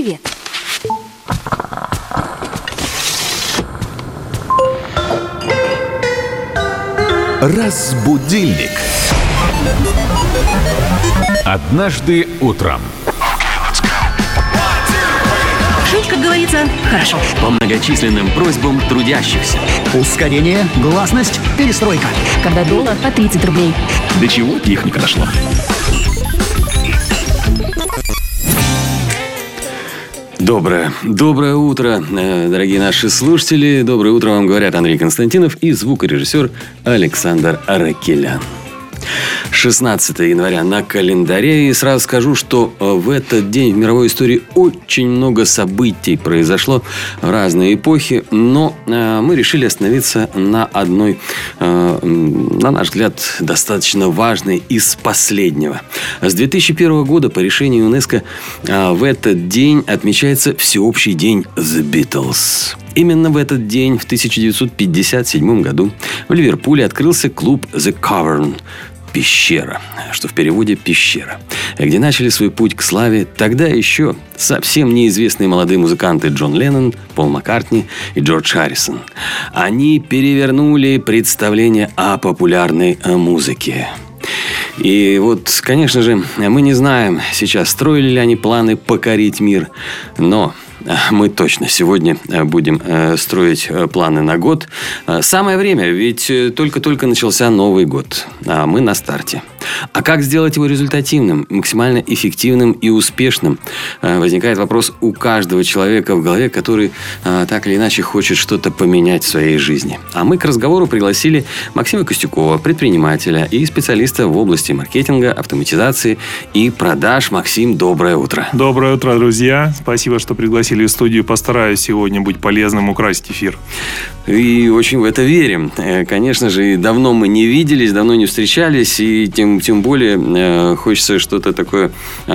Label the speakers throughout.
Speaker 1: Привет.
Speaker 2: Разбудильник. Однажды утром.
Speaker 1: Жить, как говорится, хорошо.
Speaker 3: По многочисленным просьбам трудящихся.
Speaker 4: Ускорение, гласность, перестройка.
Speaker 5: Когда доллар по 30 рублей.
Speaker 3: До чего техника дошла. Доброе утро, дорогие наши слушатели. Доброе утро вам говорят Андрей Константинов и звукорежиссер Александр Аракелян. 16 января на календаре. И сразу скажу, что в этот день в мировой истории очень много событий произошло в разные эпохи. Но мы решили остановиться на одной, на наш взгляд, достаточно важной из последнего. С 2001 года по решению ЮНЕСКО в этот день отмечается Всеобщий день The Beatles. Именно в этот день, в 1957 году, в Ливерпуле открылся клуб The Cavern – «Пещера», что в переводе «пещера», где начали свой путь к славе тогда еще совсем неизвестные молодые музыканты Джон Леннон, Пол Маккартни и Джордж Харрисон. Они перевернули представление о популярной музыке. И вот, конечно же, мы не знаем сейчас, строили ли они планы покорить мир, но мы точно сегодня будем строить планы на год. Самое время, ведь только-только начался Новый год, а мы на старте. А как сделать его результативным, максимально эффективным и успешным? Возникает вопрос у каждого человека в голове, который так или иначе хочет что-то поменять в своей жизни. А мы к разговору пригласили Максима Костюкова, предпринимателя и специалиста в области маркетинга, автоматизации и продаж. Максим, доброе утро.
Speaker 6: Доброе утро, друзья. Спасибо, что пригласили в студию. Постараюсь сегодня быть полезным, украсить эфир.
Speaker 3: И очень в это верим. Конечно же, давно мы не виделись, давно не встречались, и тем более хочется что-то такое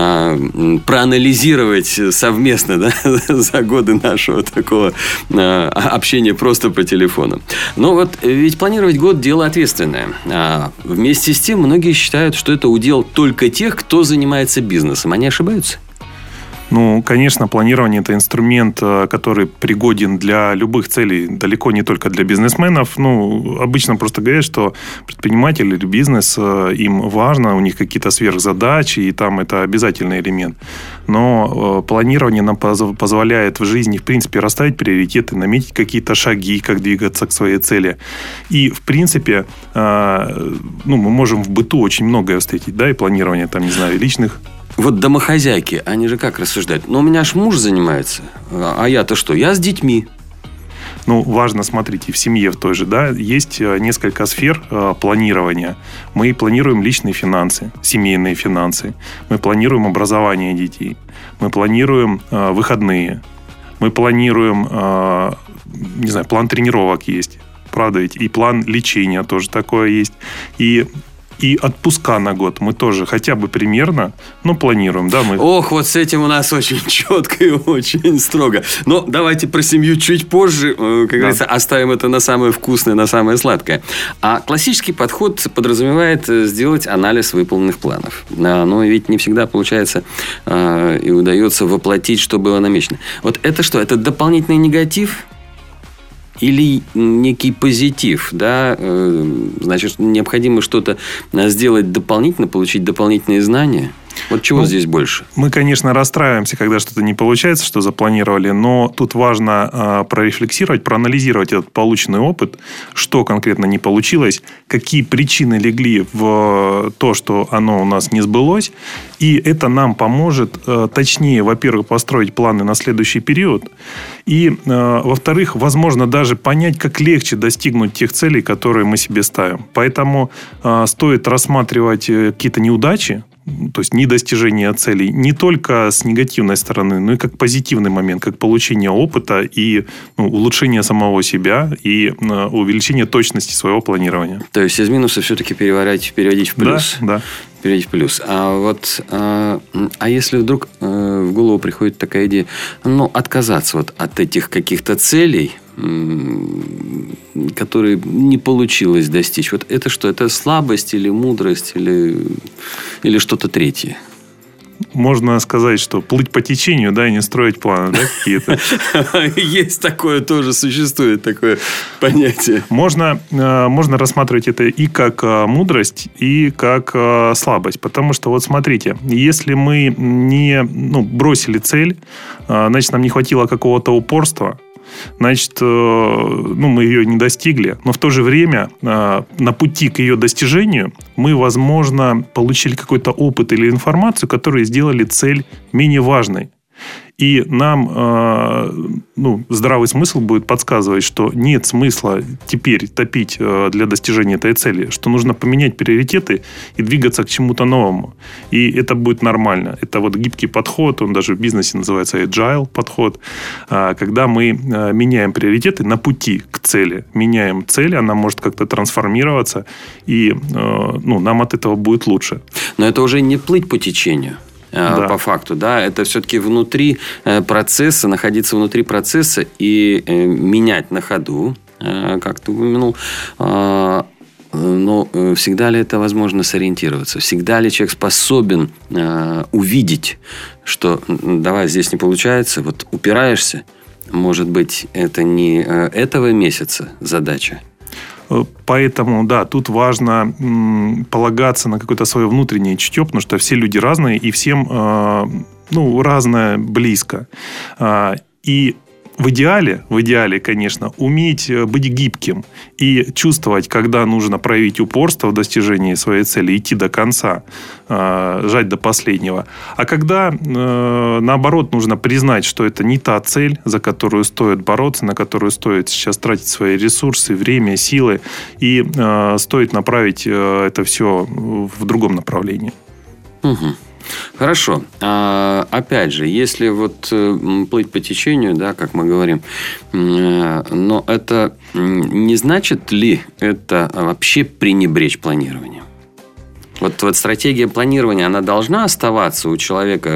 Speaker 3: проанализировать совместно, да, за годы нашего такого общения просто по телефону. Но вот ведь планировать год – дело ответственное. Вместе с тем, многие считают, что это удел только тех, кто занимается бизнесом. Они ошибаются?
Speaker 6: Ну, конечно, планирование – это инструмент, который пригоден для любых целей, далеко не только для бизнесменов. Ну, обычно просто говорят, что предприниматель или бизнес, им важно, у них какие-то сверхзадачи, и там это обязательный элемент. Но планирование нам позволяет в жизни, в принципе, расставить приоритеты, наметить какие-то шаги, как двигаться к своей цели. И, в принципе, мы можем в быту очень многое встретить, да, и планирование, там, не знаю, личных.
Speaker 3: Вот домохозяйки, они же как рассуждают? Ну, у меня ж муж занимается, а я-то что? Я с детьми.
Speaker 6: Ну, важно, смотрите, в семье в той же, да, есть несколько сфер планирования. Мы планируем личные финансы, семейные финансы. Мы планируем образование детей. Мы планируем выходные. Мы планируем, не знаю, план тренировок есть. Правда ведь? И план лечения тоже такое есть. И отпуска на год мы тоже хотя бы примерно, планируем, да?
Speaker 3: Ох, вот с этим у нас очень четко и очень строго. Но давайте про семью чуть позже, как говорится, оставим это на самое вкусное, на самое сладкое. А классический подход подразумевает сделать анализ выполненных планов. Но ведь не всегда получается и удается воплотить, что было намечено. Вот это что? Это дополнительный негатив? Или некий позитив, да, значит, необходимо что-то сделать дополнительно, получить дополнительные знания. Вот чего здесь больше?
Speaker 6: Мы, конечно, расстраиваемся, когда что-то не получается, что запланировали, но тут важно прорефлексировать, проанализировать этот полученный опыт, что конкретно не получилось, какие причины легли в то, что оно у нас не сбылось, и это нам поможет точнее, во-первых, построить планы на следующий период, и, во-вторых, возможно, даже понять, как легче достигнуть тех целей, которые мы себе ставим. Поэтому стоит рассматривать какие-то неудачи, то есть недостижение целей не только с негативной стороны, но и как позитивный момент, как получение опыта и улучшение самого себя и увеличение точности своего планирования.
Speaker 3: То есть из минуса все-таки переводить в плюс.
Speaker 6: Да.
Speaker 3: Переводить в плюс. А если вдруг в голову приходит такая идея, отказаться вот от этих каких-то целей, которые не получилось достичь. Вот это что? Это слабость или мудрость или что-то третье?
Speaker 6: можно сказать, что плыть по течению, да, и не строить планы, да, какие-то.
Speaker 3: Есть такое тоже, существует такое понятие.
Speaker 6: Можно рассматривать это и как мудрость, и как слабость. Потому что, вот смотрите, если мы не бросили цель, значит, нам не хватило какого-то упорства, значит, мы ее не достигли. Но в то же время на пути к ее достижению мы, возможно, получили какой-то опыт или информацию, которые сделали цель менее важной. И нам здравый смысл будет подсказывать, что нет смысла теперь топить для достижения этой цели, что нужно поменять приоритеты и двигаться к чему-то новому. И это будет нормально. Это вот гибкий подход, он даже в бизнесе называется agile подход, когда мы меняем приоритеты на пути к цели. Меняем цель, она может как-то трансформироваться, и нам от этого будет лучше.
Speaker 3: Но это уже не плыть по течению. Да. По факту, да, это все-таки внутри процесса, находиться внутри процесса и менять на ходу, как ты упомянул. Но всегда ли это возможно сориентироваться? Всегда ли человек способен увидеть, что давай здесь не получается, вот упираешься, может быть, это не этого месяца задача?
Speaker 6: Поэтому, да, тут важно полагаться на какое-то свое внутреннее чутье, потому что все люди разные, и всем разное близко. И в идеале, конечно, уметь быть гибким и чувствовать, когда нужно проявить упорство в достижении своей цели, идти до конца, жать до последнего. А когда, наоборот, нужно признать, что это не та цель, за которую стоит бороться, на которую стоит сейчас тратить свои ресурсы, время, силы, и стоит направить это все в другом направлении.
Speaker 3: Угу. Хорошо. Опять же, если вот плыть по течению, да, как мы говорим, но это не значит ли это вообще пренебречь планированием? Вот стратегия планирования, она должна оставаться у человека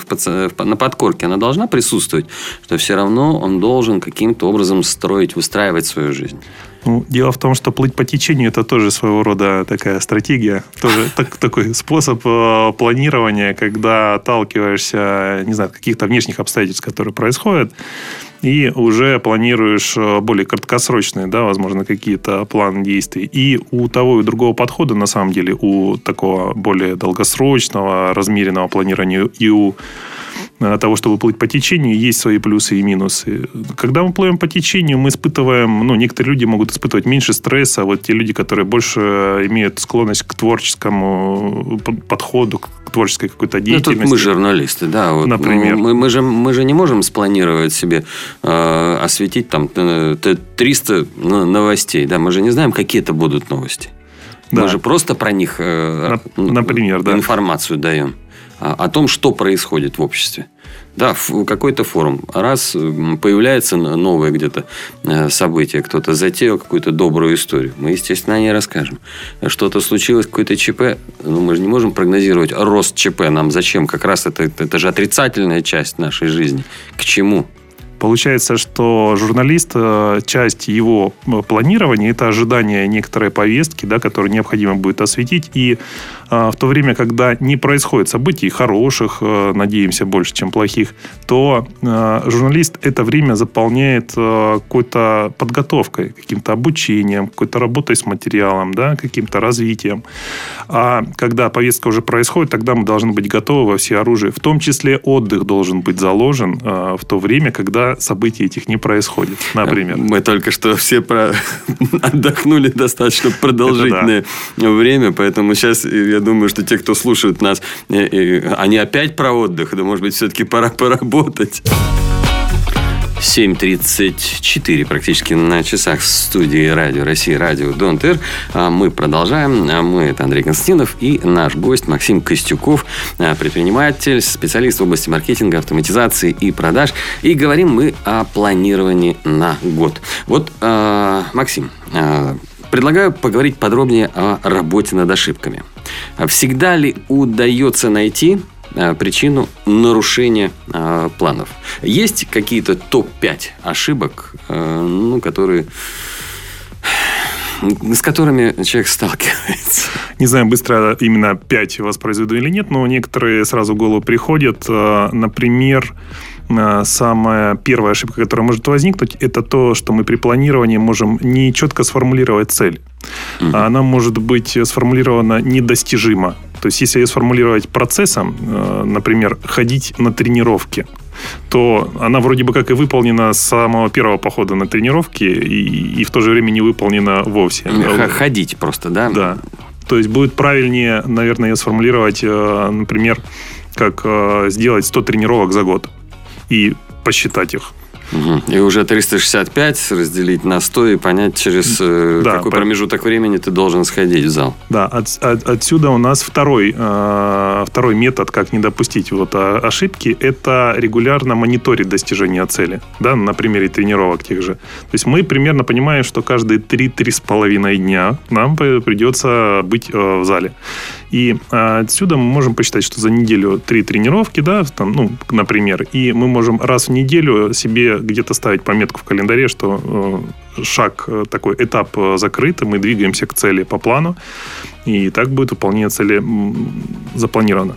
Speaker 3: на подкорке, она должна присутствовать, что все равно он должен каким-то образом выстраивать свою жизнь.
Speaker 6: Дело в том, что плыть по течению – это тоже своего рода такая стратегия, тоже такой способ планирования, когда отталкиваешься, не знаю, от каких-то внешних обстоятельств, которые происходят, и уже планируешь более краткосрочные, да, возможно, какие-то планы действий. И у того и другого подхода, на самом деле, у такого более долгосрочного, размеренного планирования и у того, чтобы плыть по течению, есть свои плюсы и минусы. Когда мы плывем по течению, мы испытываем, некоторые люди могут испытывать меньше стресса, а вот те люди, которые больше имеют склонность к творческому подходу, к творческой какой-то деятельности.
Speaker 3: Тут мы журналисты, да. Вот,
Speaker 6: например.
Speaker 3: Мы же не можем спланировать себе осветить там 300 новостей, да, мы же не знаем, какие это будут новости. Да. Мы же просто про них
Speaker 6: например,
Speaker 3: информацию даем. О том, что происходит в обществе. Да, какой-то форум. Раз появляется новое где-то событие, кто-то затеял какую-то добрую историю, мы, естественно, о ней расскажем. Что-то случилось, какое-то ЧП, мы же не можем прогнозировать рост ЧП. Нам зачем? Как раз это же отрицательная часть нашей жизни. К чему?
Speaker 6: Получается, что журналист, часть его планирования – это ожидание некоторой повестки, да, которую необходимо будет осветить. И в то время, когда не происходит событий хороших, надеемся, больше, чем плохих, то журналист это время заполняет какой-то подготовкой, каким-то обучением, какой-то работой с материалом, да, каким-то развитием. А когда повестка уже происходит, тогда мы должны быть готовы во всеоружии. В том числе отдых должен быть заложен в то время, когда событий этих не происходит, например.
Speaker 3: Мы только что все отдохнули достаточно продолжительное время, поэтому сейчас я думаю, что те, кто слушают нас, они опять про отдых, да, может быть, все-таки пора поработать. 7:34 практически на часах в студии Радио России, радио Don't Air. Мы продолжаем. Мы, это Андрей Константинов и наш гость Максим Костюков, предприниматель, специалист в области маркетинга, автоматизации и продаж. И говорим мы о планировании на год. Вот, Максим, предлагаю поговорить подробнее о работе над ошибками. Всегда ли удается найти причину нарушения планов? Есть какие-то топ-5 ошибок, которые с которыми человек сталкивается?
Speaker 6: Не знаю, быстро именно 5 воспроизведу или нет, но некоторые сразу в голову приходят. Например, самая первая ошибка, которая может возникнуть, это то, что мы при планировании можем не четко сформулировать цель. Она может быть сформулирована недостижимо. То есть, если ее сформулировать процессом, например, ходить на тренировки, то она вроде бы как и выполнена с самого первого похода на тренировки и в то же время не выполнена вовсе.
Speaker 3: Ходить просто, да?
Speaker 6: Да. То есть, будет правильнее, наверное, ее сформулировать, например, как сделать 100 тренировок за год и посчитать их.
Speaker 3: И уже 365 разделить на 100 и понять, через какой промежуток времени ты должен сходить в зал.
Speaker 6: Да, отсюда у нас второй метод, как не допустить ошибки, это регулярно мониторить достижение цели. Да, на примере тренировок тех же. То есть мы примерно понимаем, что каждые 3-3,5 дня нам придется быть в зале. И отсюда мы можем посчитать, что за неделю 3 тренировки, да, например, и мы можем раз в неделю себе где-то ставить пометку в календаре, что шаг, такой этап закрыт, и мы двигаемся к цели по плану, и так будет выполнение цели запланировано.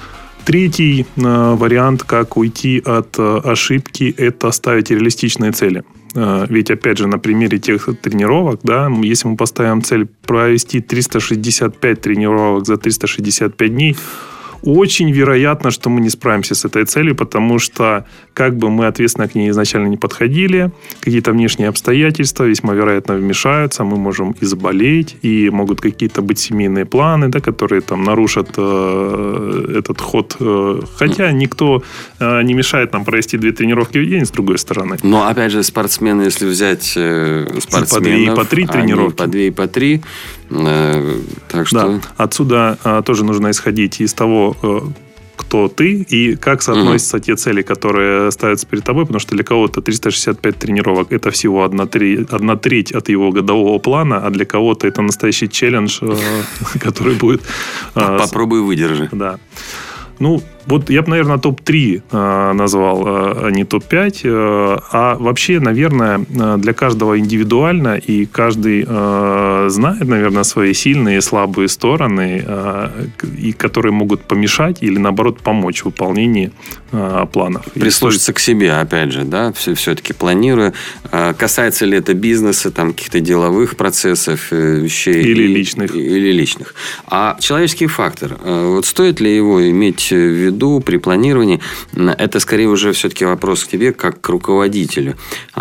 Speaker 6: Третий вариант, как уйти от ошибки, это ставить реалистичные цели. Ведь, опять же, на примере тех тренировок, да, если мы поставим цель провести 365 тренировок за 365 дней, очень вероятно, что мы не справимся с этой целью, потому что, как бы мы ответственно к ней изначально не подходили, какие-то внешние обстоятельства весьма вероятно вмешаются, мы можем и заболеть, и могут какие-то быть семейные планы, да, которые там нарушат этот ход. Хотя никто не мешает нам провести 2 тренировки в день, с другой стороны.
Speaker 3: Но, опять же, спортсмены, если взять спортсменов...
Speaker 6: По 2 и по 3 тренировки.
Speaker 3: По 2 и по 3. Так что...
Speaker 6: Да. Отсюда тоже нужно исходить из того, кто ты и как соотносятся те цели, которые ставятся перед тобой, потому что для кого-то 365 тренировок – это всего 1/3 от его годового плана, а для кого-то это настоящий челлендж, который будет...
Speaker 3: Попробуй выдержи.
Speaker 6: Да. Вот я бы, наверное, топ-3 назвал, а не топ-5. А вообще, наверное, для каждого индивидуально, и каждый знает, наверное, свои сильные и слабые стороны, и которые могут помешать или, наоборот, помочь в выполнении планов.
Speaker 3: Прислушаться к себе, опять же, да, все-таки планируя. Касается ли это бизнеса, там, каких-то деловых процессов, вещей?
Speaker 6: Или личных.
Speaker 3: А человеческий фактор, вот стоит ли его иметь в виду при планировании? Это скорее уже все-таки вопрос к тебе, как к руководителю.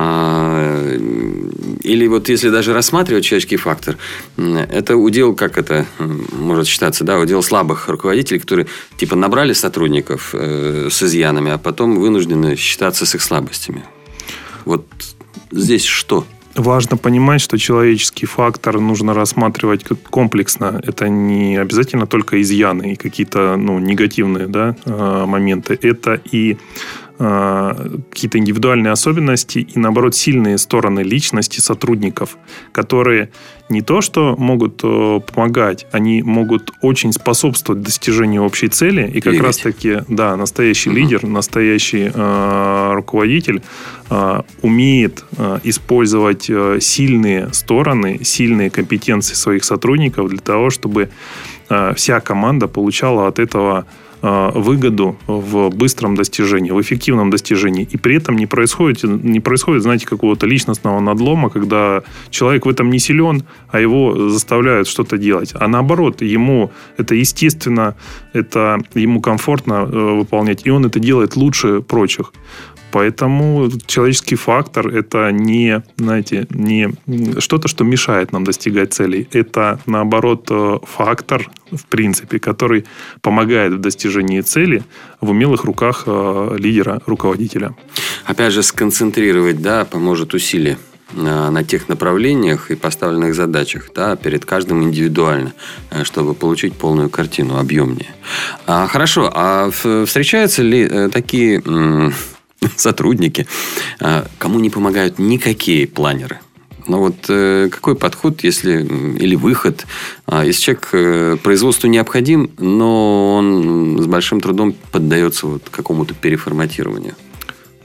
Speaker 3: Или вот если даже рассматривать человеческий фактор, это удел, как это может считаться, да, удел слабых руководителей, которые типа набрали сотрудников с изъянами, а потом вынуждены считаться с их слабостями. Вот здесь что?
Speaker 6: Важно понимать, что человеческий фактор нужно рассматривать комплексно. Это не обязательно только изъяны и какие-то негативные, да, моменты. Это и какие-то индивидуальные особенности и, наоборот, сильные стороны личности сотрудников, которые не то что могут помогать, они могут очень способствовать достижению общей цели. И как раз-таки, да, настоящий лидер, настоящий руководитель умеет использовать сильные стороны, сильные компетенции своих сотрудников для того, чтобы вся команда получала от этого выгоду в быстром достижении, в эффективном достижении. И при этом не происходит, знаете, какого-то личностного надлома, когда человек в этом не силен, а его заставляют что-то делать. А наоборот, ему это естественно, это ему комфортно выполнять, и он это делает лучше прочих. Поэтому человеческий фактор – это не что-то, что мешает нам достигать целей. Это, наоборот, фактор, в принципе, который помогает в достижении цели в умелых руках лидера, руководителя.
Speaker 3: Опять же, сконцентрировать, да, поможет усилие на тех направлениях и поставленных задачах, да, перед каждым индивидуально, чтобы получить полную картину, объемнее. Хорошо, а встречаются ли такие сотрудники, кому не помогают никакие планеры? Но вот какой подход, или выход, если человек производству необходим, но он с большим трудом поддается какому-то переформатированию?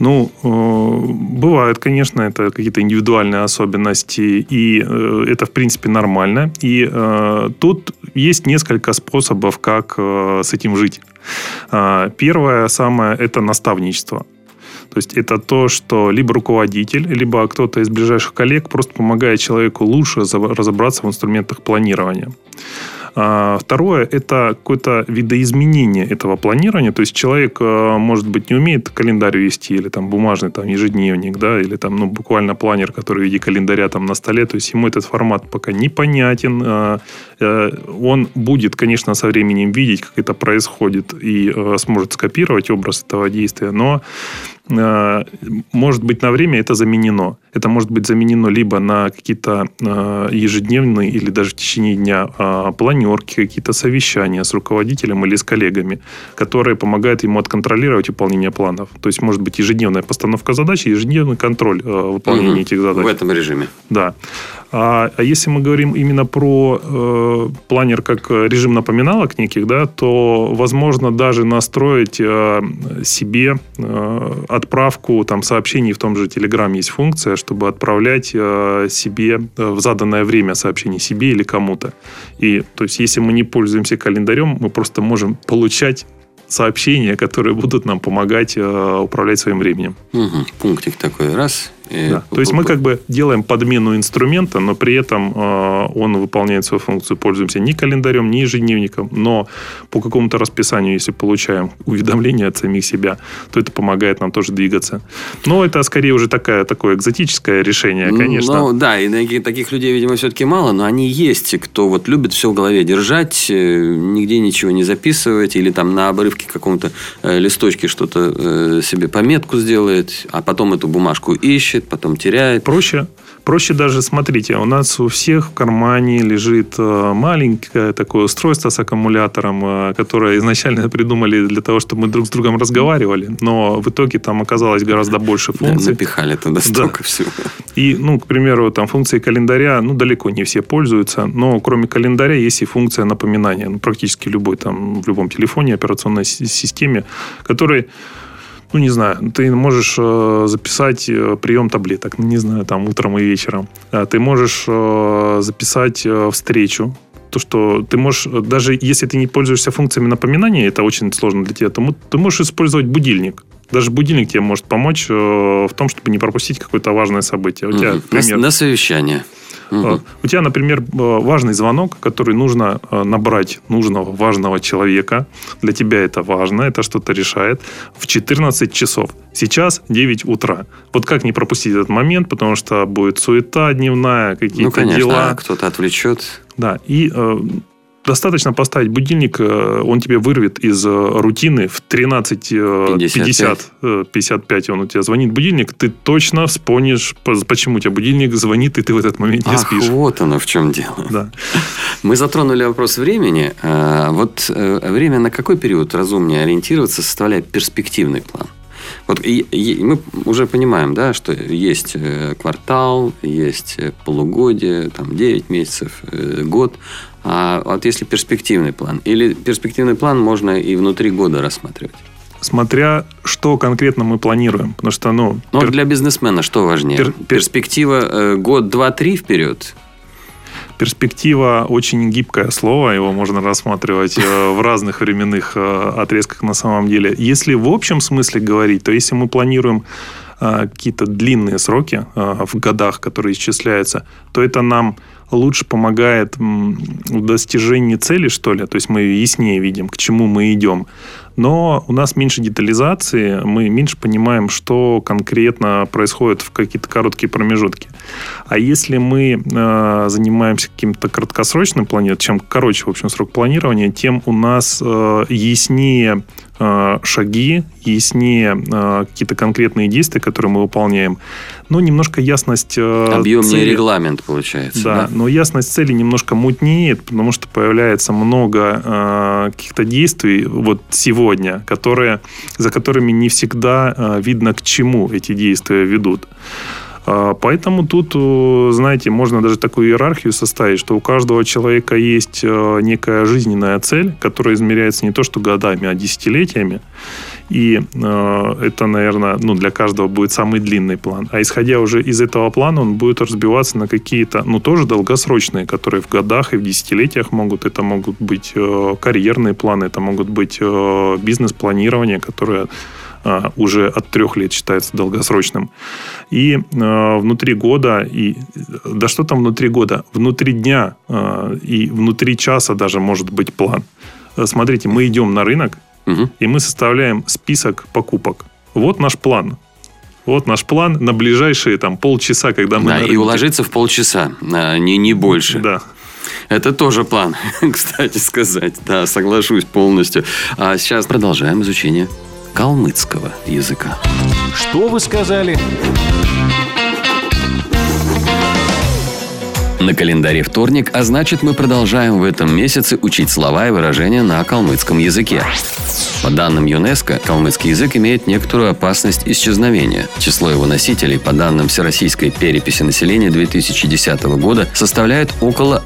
Speaker 6: Бывают, конечно, это какие-то индивидуальные особенности, и это, в принципе, нормально. И тут есть несколько способов, как с этим жить. Первое, самое, это наставничество. То есть это то, что либо руководитель, либо кто-то из ближайших коллег просто помогает человеку лучше разобраться в инструментах планирования. Второе – это какое-то видоизменение этого планирования. То есть человек, может быть, не умеет календарь вести, или там бумажный там, ежедневник, да, или там, буквально планер, который в виде календаря там на столе. То есть ему этот формат пока непонятен. Он будет, конечно, со временем видеть, как это происходит, и сможет скопировать образ этого действия, но может быть, на время это заменено. Это может быть заменено либо на какие-то ежедневные или даже в течение дня планерки, какие-то совещания с руководителем или с коллегами, которые помогают ему отконтролировать выполнение планов. То есть, может быть, ежедневная постановка задач и ежедневный контроль выполнения этих задач.
Speaker 3: В этом режиме.
Speaker 6: Да. А если мы говорим именно про планер как режим напоминалок неких, да, то возможно даже настроить себе отправку там, сообщений в том же Telegram есть функция, чтобы отправлять себе в заданное время сообщений себе или кому-то. И то есть, если мы не пользуемся календарем, мы просто можем получать сообщения, которые будут нам помогать управлять своим временем.
Speaker 3: Пунктик такой, раз.
Speaker 6: Да. То есть мы как бы делаем подмену инструмента, но при этом он выполняет свою функцию. Пользуемся не календарем, не ежедневником, но по какому-то расписанию, если получаем уведомления от самих себя, то это помогает нам тоже двигаться. Но это скорее уже такое экзотическое решение, конечно.
Speaker 3: Да, и таких людей, видимо, все-таки мало, но они есть, кто вот любит все в голове держать, нигде ничего не записывать, или там на обрывке каком-то листочке что-то себе пометку сделает, а потом эту бумажку ищет, потом теряет.
Speaker 6: Проще даже, смотрите, у нас у всех в кармане лежит маленькое такое устройство с аккумулятором, которое изначально придумали для того, чтобы мы друг с другом разговаривали, но в итоге там оказалось гораздо больше функций.
Speaker 3: Да, напихали туда столько всего.
Speaker 6: И, к примеру, там функции календаря, далеко не все пользуются, но кроме календаря есть и функция напоминания. Практически любой, там, в любом телефоне, операционной системе, который... не знаю, ты можешь записать прием таблеток, не знаю, там утром и вечером. Ты можешь записать встречу. То, что ты можешь, даже если ты не пользуешься функциями напоминания, это очень сложно для тебя, то ты можешь использовать будильник. Даже будильник тебе может помочь в том, чтобы не пропустить какое-то важное событие. У тебя, например,
Speaker 3: на совещание.
Speaker 6: У тебя, например, важный звонок, который нужно набрать нужного, важного человека. Для тебя это важно, это что-то решает. В 14 часов. Сейчас 9 утра. Вот как не пропустить этот момент, потому что будет суета дневная, какие-то дела.
Speaker 3: Кто-то отвлечет.
Speaker 6: Да, и... достаточно поставить будильник, он тебе вырвет из рутины в 13:55 он у тебя звонит будильник, ты точно вспомнишь, почему у тебя будильник звонит, и ты в этот момент не спишь.
Speaker 3: Вот оно в чем дело.
Speaker 6: Да.
Speaker 3: Мы затронули вопрос времени. Вот время на какой период разумнее ориентироваться составляет перспективный план? Вот мы уже понимаем, да, что есть квартал, есть полугодие, там 9 месяцев, год. А вот если перспективный план? Или перспективный план можно и внутри года рассматривать?
Speaker 6: Смотря, что конкретно мы планируем. Потому что,
Speaker 3: для бизнесмена что важнее? Перспектива год, 2, 3 вперед?
Speaker 6: Перспектива очень гибкое слово, его можно рассматривать в разных временных отрезках на самом деле. Если в общем смысле говорить, то если мы планируем какие-то длинные сроки в годах, которые исчисляются, то это нам лучше помогает в достижении цели, что ли. То есть мы яснее видим, к чему мы идем. Но у нас меньше детализации, мы меньше понимаем, что конкретно происходит в какие-то короткие промежутки. А если мы занимаемся каким-то краткосрочным планированием, чем короче, в общем, срок планирования, тем у нас яснее шаги, яснее какие-то конкретные действия, которые мы выполняем. Но немножко ясность
Speaker 3: объемнее
Speaker 6: цели.
Speaker 3: Регламент получается.
Speaker 6: Да, но ясность цели немножко мутнеет, потому что появляется много каких-то действий вот сегодня, за которыми не всегда видно, к чему эти действия ведут. Поэтому тут, знаете, можно даже такую иерархию составить, что у каждого человека есть некая жизненная цель, которая измеряется не то что годами, а десятилетиями. И это, наверное, для каждого будет самый длинный план. А исходя уже из этого плана, он будет разбиваться на какие-то, тоже долгосрочные, которые в годах и в десятилетиях могут. Это могут быть карьерные планы, это могут быть бизнес-планирование, которое уже от 3 лет считается долгосрочным. И внутри года, да что там внутри года, внутри дня и внутри часа даже может быть план. Смотрите, мы идем на рынок, и мы составляем список покупок. Вот наш план. Вот наш план на ближайшие полчаса, когда мы на рынке.
Speaker 3: И уложиться в полчаса, не больше.
Speaker 6: Да.
Speaker 3: Это тоже план, кстати сказать. Да, соглашусь полностью. А сейчас продолжаем изучение калмыцкого языка.
Speaker 2: Что вы сказали?
Speaker 3: На календаре вторник, а значит, мы продолжаем в этом месяце учить слова и выражения на калмыцком языке. По данным ЮНЕСКО, калмыцкий язык имеет некоторую опасность исчезновения. Число его носителей, по данным Всероссийской переписи населения 2010 года, составляет около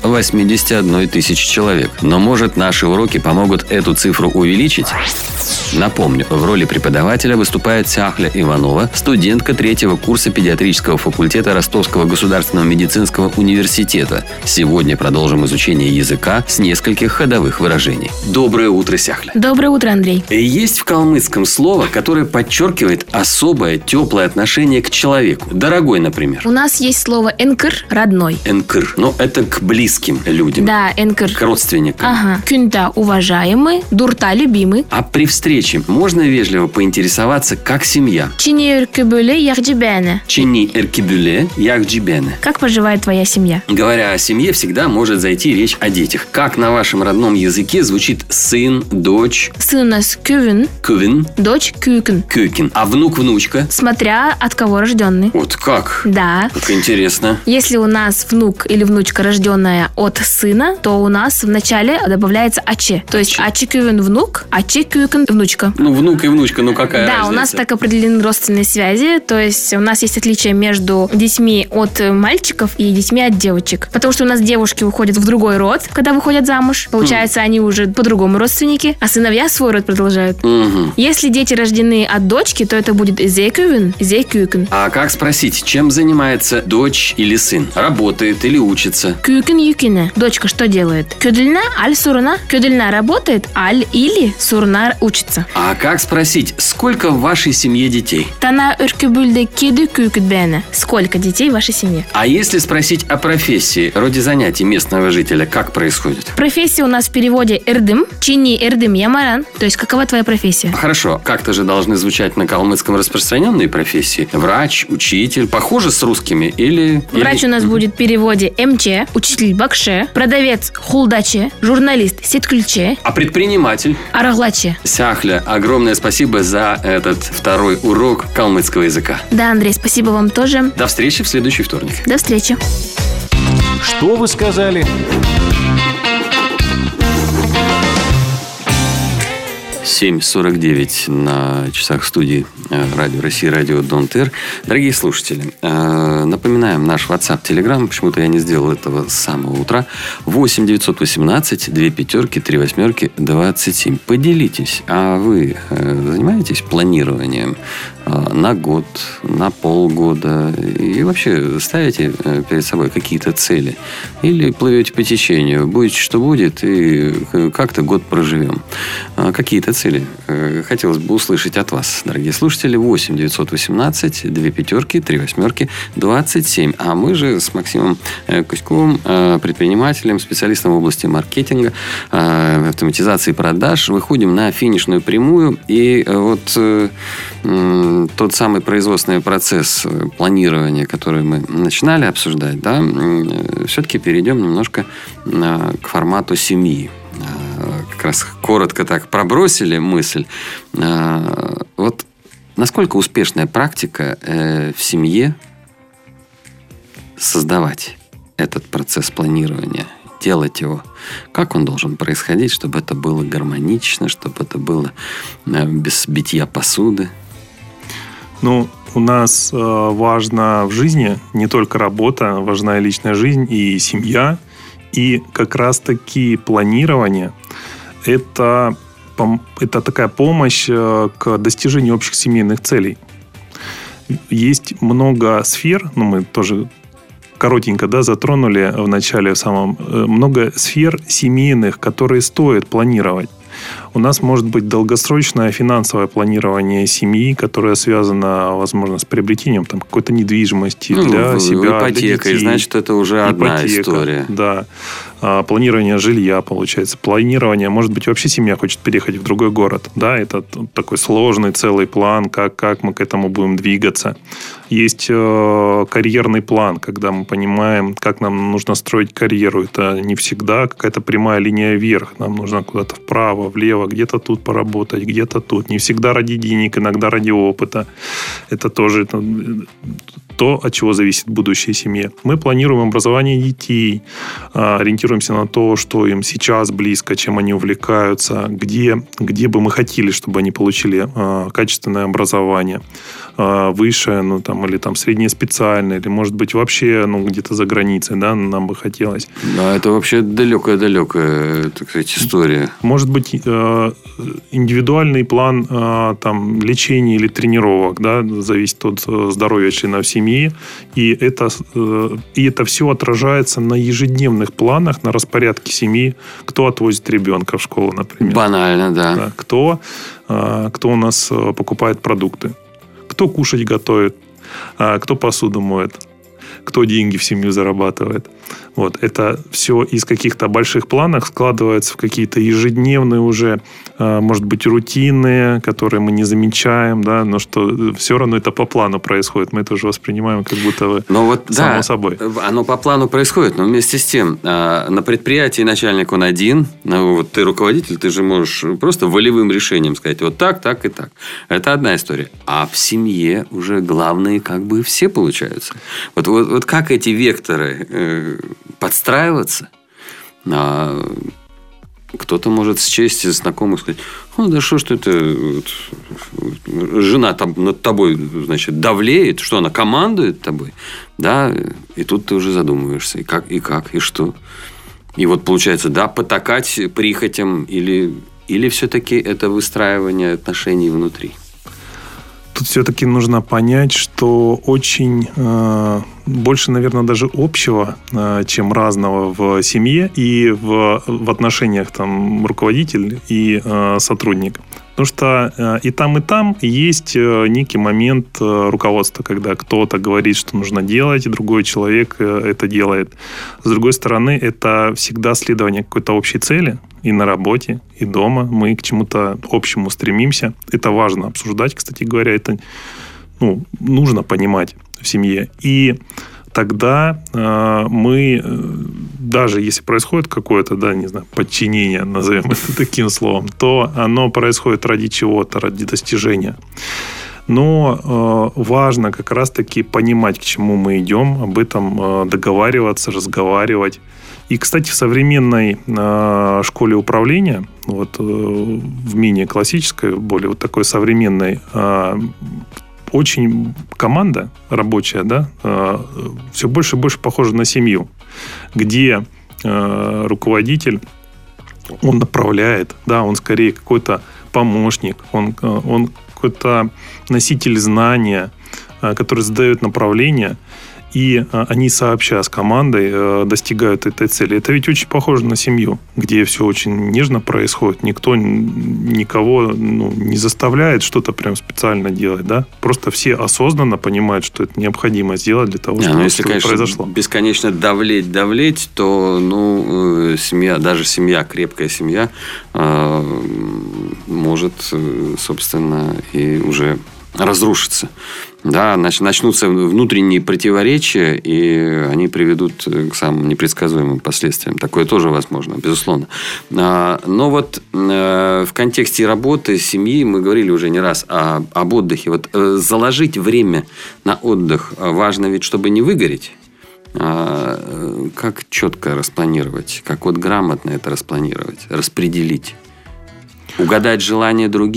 Speaker 3: 81 тысячи человек. Но, может, наши уроки помогут эту цифру увеличить? Напомню, в роли преподавателя выступает Сяхля Иванова, студентка 3-го курса педиатрического факультета Ростовского государственного медицинского университета. Сегодня продолжим изучение языка с нескольких ходовых выражений. Доброе утро, Сяхля.
Speaker 5: Доброе утро, Андрей.
Speaker 3: Есть в калмыцком слово, которое подчеркивает особое, теплое отношение к человеку. Дорогой, например.
Speaker 5: У нас есть слово «энкыр» – родной.
Speaker 3: Энкыр. Но это к близким людям.
Speaker 5: Да, «энкыр».
Speaker 3: К родственникам.
Speaker 5: Ага. Кюнта – уважаемый, дурта – любимый.
Speaker 3: А при встрече можно вежливо поинтересоваться, как семья?
Speaker 5: Чини эркебюле яхдибене.
Speaker 3: Чини эркибюле яхдибене.
Speaker 5: Как поживает твоя семья?
Speaker 3: Говоря о семье, всегда может зайти речь о детях. Как на вашем родном языке звучит сын, дочь?
Speaker 5: Сын у нас кювен,
Speaker 3: Кювен,
Speaker 5: дочь кюкен.
Speaker 3: кюкин. А внук, внучка?
Speaker 5: Смотря от кого рожденный.
Speaker 3: Вот как?
Speaker 5: Да.
Speaker 3: Как интересно.
Speaker 5: Если у нас внук или внучка, рожденная от сына, то у нас вначале добавляется аче. То есть аче кювен внук, аче кюкен внучка.
Speaker 3: Внук и внучка, какая разница?
Speaker 5: Да, у нас так определены родственные связи. То есть у нас есть отличие между детьми от мальчиков и детьми от девочек. Потому что у нас девушки уходят в другой род, когда выходят замуж. Получается, они уже по-другому родственники, а сыновья свой род продолжают. Если дети рождены от дочки, то это будет зекювен, зекюкен.
Speaker 3: А как спросить, чем занимается дочь или сын? Работает или учится?
Speaker 5: Кюкен юкине. Дочка что делает? Кёдельна, аль сурна. Кёдельна работает, аль или сурна учится.
Speaker 3: А как спросить, сколько в вашей семье детей?
Speaker 5: Тана өркебюльде кеды кюкетбене. Сколько детей в вашей семье?
Speaker 3: А если спросить о профессии, роде занятий местного жителя, как происходит?
Speaker 5: Профессия у нас в переводе эрдым, чини эрдым ямаран. То есть какова твоя профессия?
Speaker 3: Хорошо, как-то же должны звучать на калмыцком распространенные профессии. Врач, учитель, похоже с русскими или...
Speaker 5: Врач у нас будет в переводе МЧ, учитель бакше, продавец хулдаче, журналист сеткульче.
Speaker 3: А предприниматель?
Speaker 5: Араглаче.
Speaker 3: Сяхля, огромное спасибо за этот второй урок калмыцкого языка.
Speaker 5: Да, Андрей, спасибо вам тоже.
Speaker 3: До встречи в следующий вторник.
Speaker 5: До встречи.
Speaker 2: Что вы сказали?
Speaker 3: 7:49 на часах студии Радио России, Радио Дон-Тер. Дорогие слушатели, напоминаем наш WhatsApp, Telegram. Почему-то я не сделал этого с самого утра. 8 918 2 5 3 8 27. Поделитесь. А вы занимаетесь планированием на год, на полгода? И вообще ставите перед собой какие-то цели? Или плывете по течению? Будет, что будет, и как-то год проживем. Какие-то цели хотелось бы услышать от вас, дорогие слушатели. 8 918 2 5 3 8 27. А мы же с Максимом Кузьковым, предпринимателем, специалистом в области маркетинга, автоматизации продаж, выходим на финишную прямую. И вот тот самый производственный процесс планирования, который мы начинали обсуждать, да, все-таки перейдем немножко к формату семьи. Как раз коротко так пробросили мысль. Вот насколько успешная практика в семье создавать этот процесс планирования, делать его? Как он должен происходить, чтобы это было гармонично, чтобы это было без битья посуды?
Speaker 6: Ну, у нас важна в жизни не только работа, важна и личная жизнь, и семья. И как раз-таки планирование – это такая помощь к достижению общих семейных целей. Есть много сфер, мы тоже коротенько затронули в начале много сфер семейных, которые стоит планировать. У нас может быть долгосрочное финансовое планирование семьи, которое связано, возможно, с приобретением какой-то недвижимости для себя,
Speaker 3: ипотекой,
Speaker 6: для детей.
Speaker 3: Значит, это уже одна история.
Speaker 6: Да. Планирование жилья, получается. Планирование, может быть, вообще семья хочет переехать в другой город. Да, это такой сложный целый план, как мы к этому будем двигаться. Есть карьерный план, когда мы понимаем, как нам нужно строить карьеру. Это не всегда какая-то прямая линия вверх. Нам нужно куда-то вправо, влево, где-то тут поработать, где-то тут. Не всегда ради денег, иногда ради опыта. Это тоже то, от чего зависит будущее семьи. Мы планируем образование детей, ориентируемся на то, что им сейчас близко, чем они увлекаются, где бы мы хотели, чтобы они получили качественное образование, высшее, или среднее специальное, или, может быть, вообще где-то за границей, нам бы хотелось.
Speaker 3: Да, это вообще далекая, так сказать, история.
Speaker 6: Может быть, индивидуальный план лечения или тренировок, зависит от здоровья членов семьи, и это все отражается на ежедневных планах, на распорядке семьи, кто отвозит ребенка в школу, например.
Speaker 3: Банально, да.
Speaker 6: Кто у нас покупает продукты, кто кушать готовит, кто посуду моет, кто деньги в семью зарабатывает. Это все из каких-то больших планов складывается в какие-то ежедневные уже, может быть, рутинные, которые мы не замечаем, но что все равно это по плану происходит. Мы это уже воспринимаем как будто само собой.
Speaker 3: Оно по плану происходит, но вместе с тем на предприятии начальник он один, ты руководитель, ты же можешь просто волевым решением сказать вот так, так и так. Это одна история. А в семье уже главные все получаются. Вот как эти векторы подстраиваться, кто-то может счесть из знакомых сказать: да что ж это жена над тобой, значит, давлеет, что она командует тобой, да, и тут ты уже задумываешься, и как, и что. И получается, потакать прихотям или все-таки это выстраивание отношений внутри?
Speaker 6: Тут все-таки нужно понять, что очень больше, наверное, даже общего, чем разного в семье и в отношениях руководитель и сотрудник. Потому что и там есть некий момент руководства, когда кто-то говорит, что нужно делать, и другой человек это делает. С другой стороны, это всегда следование какой-то общей цели. И на работе, и дома мы к чему-то общему стремимся. Это важно обсуждать, кстати говоря. Это нужно понимать в семье. И тогда мы, даже если происходит какое-то, подчинение, назовем это таким словом, то оно происходит ради чего-то, ради достижения. Но важно как раз-таки понимать, к чему мы идем, об этом договариваться, разговаривать. И, кстати, в современной школе управления, в менее классической, более такой современной, очень команда рабочая, все больше и больше похожа на семью, где руководитель, он направляет, он скорее какой-то помощник, он какой-то носитель знания, который задает направление, и они сообща с командой достигают этой цели. Это ведь очень похоже на семью, где все очень нежно происходит. Никто никого не заставляет что-то прям специально делать. Просто все осознанно понимают, что это необходимо сделать для того, чтобы
Speaker 3: если, конечно,
Speaker 6: произошло.
Speaker 3: Бесконечно давлеть, то семья, даже крепкая семья, может, собственно, и уже разрушиться. Да, начнутся внутренние противоречия, и они приведут к самым непредсказуемым последствиям. Такое тоже возможно, безусловно. Но в контексте работы, семьи, мы говорили уже не раз об отдыхе. Заложить время на отдых важно ведь, чтобы не выгореть. Как четко распланировать, как грамотно это распланировать, распределить. Угадать желания других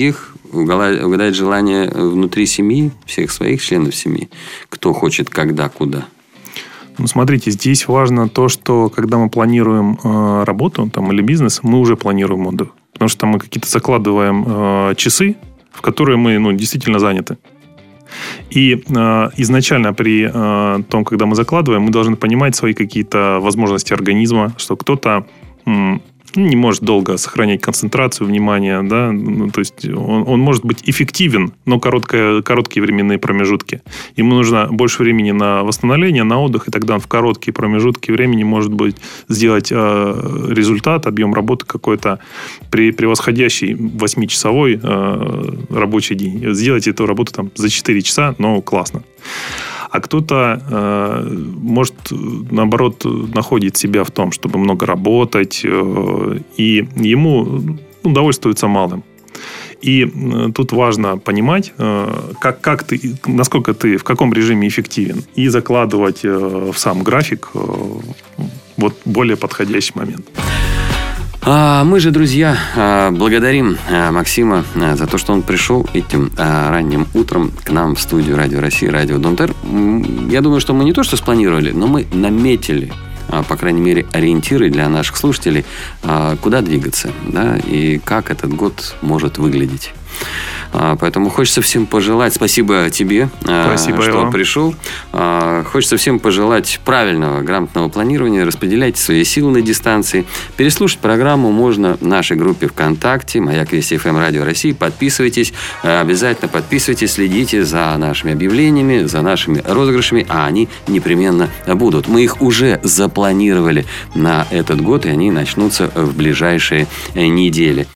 Speaker 3: угадать желания внутри семьи, всех своих членов семьи, кто хочет когда, куда.
Speaker 6: Ну, смотрите, здесь важно то, что когда мы планируем работу там, или бизнес, мы уже планируем отдых. Потому что мы какие-то закладываем часы, в которые мы действительно заняты. И изначально при том, когда мы закладываем, мы должны понимать свои какие-то возможности организма, что кто-то не может долго сохранять концентрацию, внимание, да, то есть он может быть эффективен, но короткие временные промежутки. Ему нужно больше времени на восстановление, на отдых, и тогда он в короткие промежутки времени может быть сделать результат, объем работы какой-то превосходящий 8-часовой рабочий день. Сделать эту работу там за 4 часа, но классно. А кто-то, может, наоборот, находит себя в том, чтобы много работать, и ему довольствуется малым. И тут важно понимать, как ты, насколько ты, в каком режиме эффективен, и закладывать в сам график более подходящий момент.
Speaker 3: Мы же, друзья, благодарим Максима за то, что он пришел этим ранним утром к нам в студию Радио России, Радио Дон-Тер. Я думаю, что мы не то что спланировали, но мы наметили, по крайней мере, ориентиры для наших слушателей, куда двигаться, да, и как этот год может выглядеть. Поэтому хочется всем пожелать, спасибо тебе, что пришел. Хочется всем пожелать правильного, грамотного планирования, распределяйте свои силы на дистанции. Переслушать программу можно в нашей группе ВКонтакте «Маяк Вести ФМ Радио России». Подписывайтесь, обязательно подписывайтесь, следите за нашими объявлениями, за нашими розыгрышами, а они непременно будут. Мы их уже запланировали на этот год, и они начнутся в ближайшие недели.